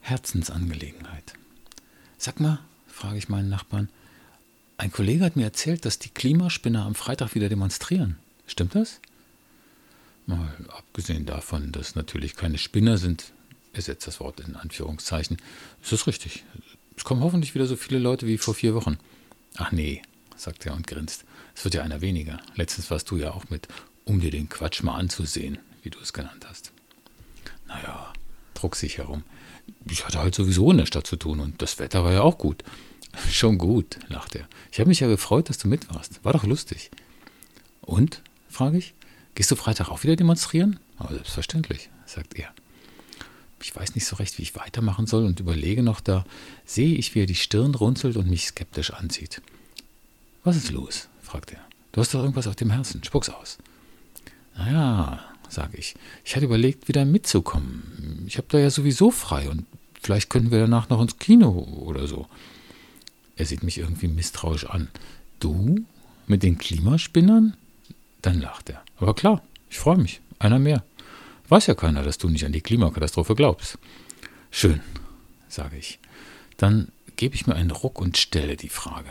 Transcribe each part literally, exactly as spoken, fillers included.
Herzensangelegenheit. Sag mal, frage ich meinen Nachbarn, ein Kollege hat mir erzählt, dass die Klimaspinner am Freitag wieder demonstrieren. Stimmt das? Mal abgesehen davon, dass natürlich keine Spinner sind, er setzt das Wort in Anführungszeichen, ist das richtig. Es kommen hoffentlich wieder so viele Leute wie vor vier Wochen. Ach nee, sagt er und grinst. Es wird ja einer weniger. Letztens warst du ja auch mit, um dir den Quatsch mal anzusehen, wie du es genannt hast. Naja, druck sich herum. Ich hatte halt sowieso in der Stadt zu tun und das Wetter war ja auch gut. Schon gut, lacht er. Ich habe mich ja gefreut, dass du mit warst. War doch lustig. Und, frage ich, gehst du Freitag auch wieder demonstrieren? Aber selbstverständlich, sagt er. Ich weiß nicht so recht, wie ich weitermachen soll und überlege noch, da sehe ich, wie er die Stirn runzelt und mich skeptisch ansieht. Was ist los? Fragt er. Du hast doch irgendwas auf dem Herzen. Spuck's aus. Naja, sage ich. Ich hatte überlegt, wieder mitzukommen. Ich habe da ja sowieso frei und vielleicht könnten wir danach noch ins Kino oder so. Er sieht mich irgendwie misstrauisch an. Du? Mit den Klimaspinnern? Dann lacht er. Aber klar, ich freue mich. Einer mehr. Weiß ja keiner, dass du nicht an die Klimakatastrophe glaubst. Schön, sage ich. Dann gebe ich mir einen Ruck und stelle die Frage.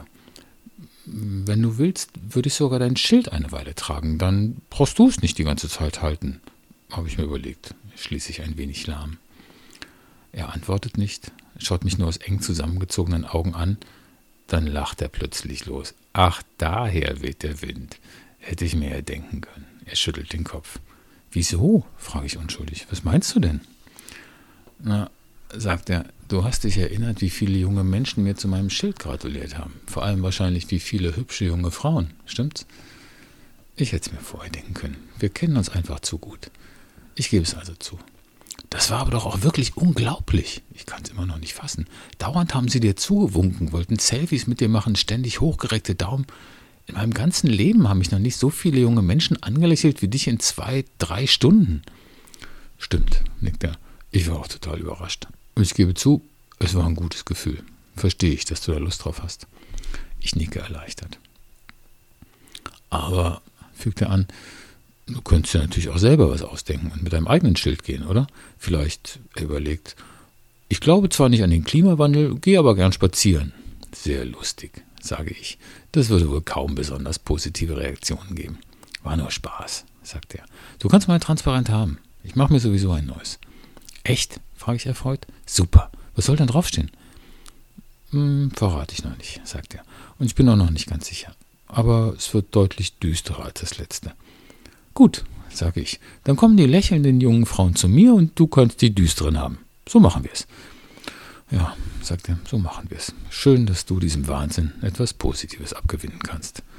Wenn du willst, würde ich sogar dein Schild eine Weile tragen. Dann brauchst du es nicht die ganze Zeit halten, habe ich mir überlegt. Schließe ich ein wenig lahm. Er antwortet nicht, schaut mich nur aus eng zusammengezogenen Augen an. Dann lacht er plötzlich los. Ach, daher weht der Wind. Hätte ich mir ja denken können. Er schüttelt den Kopf. Wieso? Frage ich unschuldig. Was meinst du denn? Na, sagt er, du hast dich erinnert, wie viele junge Menschen mir zu meinem Schild gratuliert haben. Vor allem wahrscheinlich wie viele hübsche junge Frauen. Stimmt's? Ich hätte es mir vorher denken können. Wir kennen uns einfach zu gut. Ich gebe es also zu. Das war aber doch auch wirklich unglaublich. Ich kann es immer noch nicht fassen. Dauernd haben sie dir zugewunken, wollten Selfies mit dir machen, ständig hochgereckte Daumen. In meinem ganzen Leben haben mich noch nicht so viele junge Menschen angelächelt wie dich in zwei, drei Stunden. Stimmt, nickt er. Ich war auch total überrascht. Und ich gebe zu, es war ein gutes Gefühl. Verstehe ich, dass du da Lust drauf hast. Ich nicke erleichtert. Aber, fügt er an, du könntest ja natürlich auch selber was ausdenken und mit deinem eigenen Schild gehen, oder? Vielleicht, er überlegt, ich glaube zwar nicht an den Klimawandel, gehe aber gern spazieren. Sehr lustig, sage ich. Das würde wohl kaum besonders positive Reaktionen geben. War nur Spaß, sagt er. Du kannst mein Transparent haben. Ich mache mir sowieso ein neues. Echt? Frage ich erfreut. Super. Was soll denn draufstehen? Hm, verrate ich noch nicht, sagt er. Und ich bin auch noch nicht ganz sicher. Aber es wird deutlich düsterer als das letzte. Gut, sage ich. Dann kommen die lächelnden jungen Frauen zu mir und du kannst die düsteren haben. So machen wir es. Ja, sagt er, so machen wir es. Schön, dass du diesem Wahnsinn etwas Positives abgewinnen kannst.